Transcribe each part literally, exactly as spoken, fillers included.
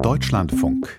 Deutschlandfunk.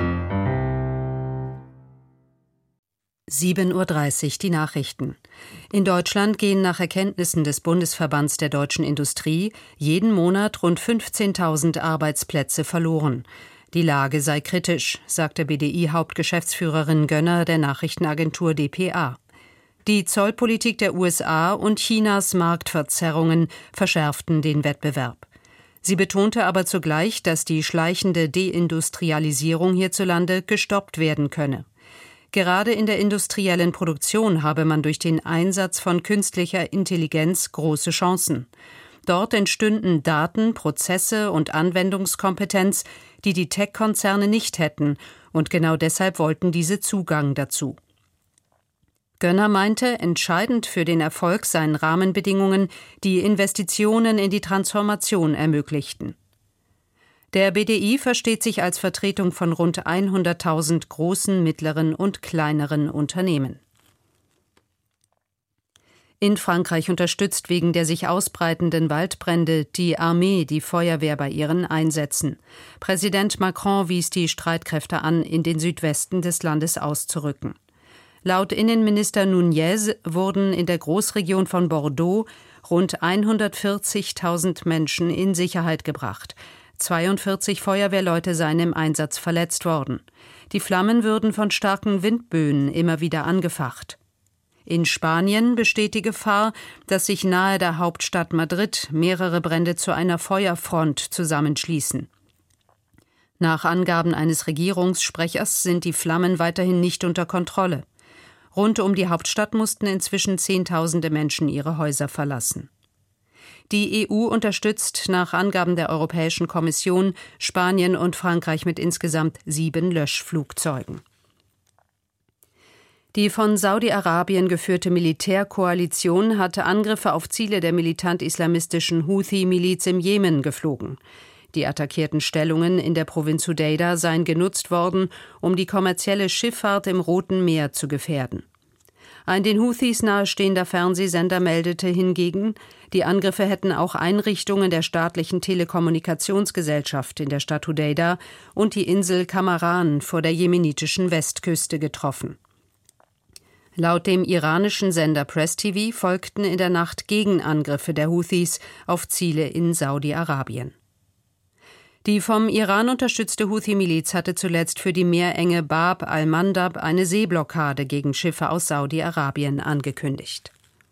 sieben Uhr dreißig, die Nachrichten. In Deutschland gehen nach Erkenntnissen des Bundesverbands der deutschen Industrie jeden Monat rund fünfzehntausend Arbeitsplätze verloren. Die Lage sei kritisch, sagte B D I-Hauptgeschäftsführerin Gönner der Nachrichtenagentur D P A. Die Zollpolitik der U S A und Chinas Marktverzerrungen verschärften den Wettbewerb. Sie betonte aber zugleich, dass die schleichende Deindustrialisierung hierzulande gestoppt werden könne. Gerade in der industriellen Produktion habe man durch den Einsatz von künstlicher Intelligenz große Chancen. Dort entstünden Daten, Prozesse und Anwendungskompetenz, die die Tech-Konzerne nicht hätten, und genau deshalb wollten diese Zugang dazu. Gönner meinte, entscheidend für den Erfolg seien Rahmenbedingungen, die Investitionen in die Transformation ermöglichten. Der B D I versteht sich als Vertretung von rund hunderttausend großen, mittleren und kleineren Unternehmen. In Frankreich unterstützt wegen der sich ausbreitenden Waldbrände die Armee die Feuerwehr bei ihren Einsätzen. Präsident Macron wies die Streitkräfte an, in den Südwesten des Landes auszurücken. Laut Innenminister Nunez wurden in der Großregion von Bordeaux rund hundertvierzigtausend Menschen in Sicherheit gebracht. zweiundvierzig Feuerwehrleute seien im Einsatz verletzt worden. Die Flammen würden von starken Windböen immer wieder angefacht. In Spanien besteht die Gefahr, dass sich nahe der Hauptstadt Madrid mehrere Brände zu einer Feuerfront zusammenschließen. Nach Angaben eines Regierungssprechers sind die Flammen weiterhin nicht unter Kontrolle. Rund um die Hauptstadt mussten inzwischen Zehntausende Menschen ihre Häuser verlassen. Die E U unterstützt nach Angaben der Europäischen Kommission Spanien und Frankreich mit insgesamt sieben Löschflugzeugen. Die von Saudi-Arabien geführte Militärkoalition hatte Angriffe auf Ziele der militant-islamistischen Houthi-Miliz im Jemen geflogen. Die attackierten Stellungen in der Provinz Hudeida seien genutzt worden, um die kommerzielle Schifffahrt im Roten Meer zu gefährden. Ein den Houthis nahestehender Fernsehsender meldete hingegen, die Angriffe hätten auch Einrichtungen der staatlichen Telekommunikationsgesellschaft in der Stadt Hudeida und die Insel Kamaran vor der jemenitischen Westküste getroffen. Laut dem iranischen Sender Press T V folgten in der Nacht Gegenangriffe der Houthis auf Ziele in Saudi-Arabien. Die vom Iran unterstützte Houthi-Miliz hatte zuletzt für die Meerenge Bab al-Mandab eine Seeblockade gegen Schiffe aus Saudi-Arabien angekündigt.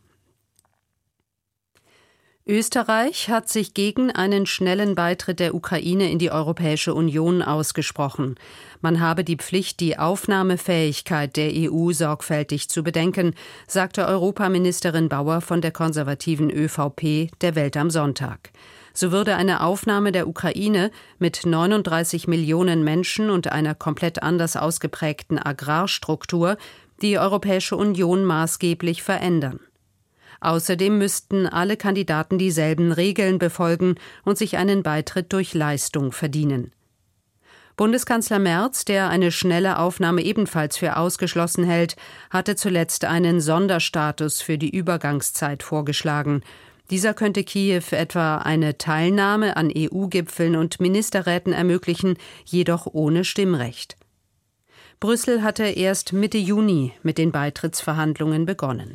Österreich hat sich gegen einen schnellen Beitritt der Ukraine in die Europäische Union ausgesprochen. Man habe die Pflicht, die Aufnahmefähigkeit der E U sorgfältig zu bedenken, sagte Europaministerin Bauer von der konservativen ÖVP der Welt am Sonntag. So würde eine Aufnahme der Ukraine mit neununddreißig Millionen Menschen und einer komplett anders ausgeprägten Agrarstruktur die Europäische Union maßgeblich verändern. Außerdem müssten alle Kandidaten dieselben Regeln befolgen und sich einen Beitritt durch Leistung verdienen. Bundeskanzler Merz, der eine schnelle Aufnahme ebenfalls für ausgeschlossen hält, hatte zuletzt einen Sonderstatus für die Übergangszeit vorgeschlagen. Dieser könnte Kiew etwa eine Teilnahme an E U-Gipfeln und Ministerräten ermöglichen, jedoch ohne Stimmrecht. Brüssel hatte erst Mitte Juni mit den Beitrittsverhandlungen begonnen.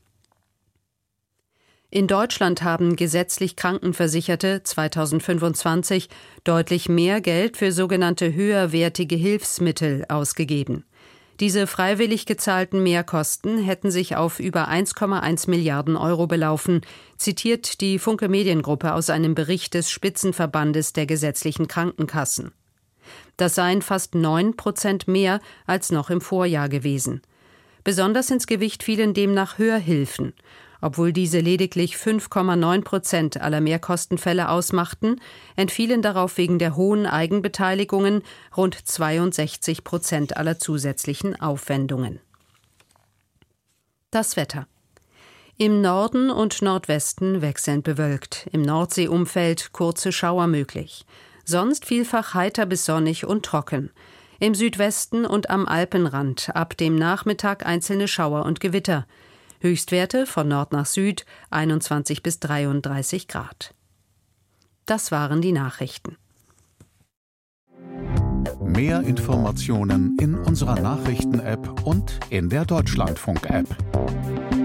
In Deutschland haben gesetzlich Krankenversicherte zweitausendfünfundzwanzig deutlich mehr Geld für sogenannte höherwertige Hilfsmittel ausgegeben. Diese freiwillig gezahlten Mehrkosten hätten sich auf über eins Komma eins Milliarden Euro belaufen, zitiert die Funke Mediengruppe aus einem Bericht des Spitzenverbandes der gesetzlichen Krankenkassen. Das seien fast neun Prozent mehr als noch im Vorjahr gewesen. Besonders ins Gewicht fielen demnach Hörhilfen. Obwohl diese lediglich fünf Komma neun Prozent aller Mehrkostenfälle ausmachten, entfielen darauf wegen der hohen Eigenbeteiligungen rund zweiundsechzig Prozent aller zusätzlichen Aufwendungen. Das Wetter. Im Norden und Nordwesten wechselnd bewölkt, im Nordseeumfeld kurze Schauer möglich. Sonst vielfach heiter bis sonnig und trocken. Im Südwesten und am Alpenrand ab dem Nachmittag einzelne Schauer und Gewitter. Höchstwerte von Nord nach Süd einundzwanzig bis dreiunddreißig Grad. Das waren die Nachrichten. Mehr Informationen in unserer Nachrichten-App und in der Deutschlandfunk-App.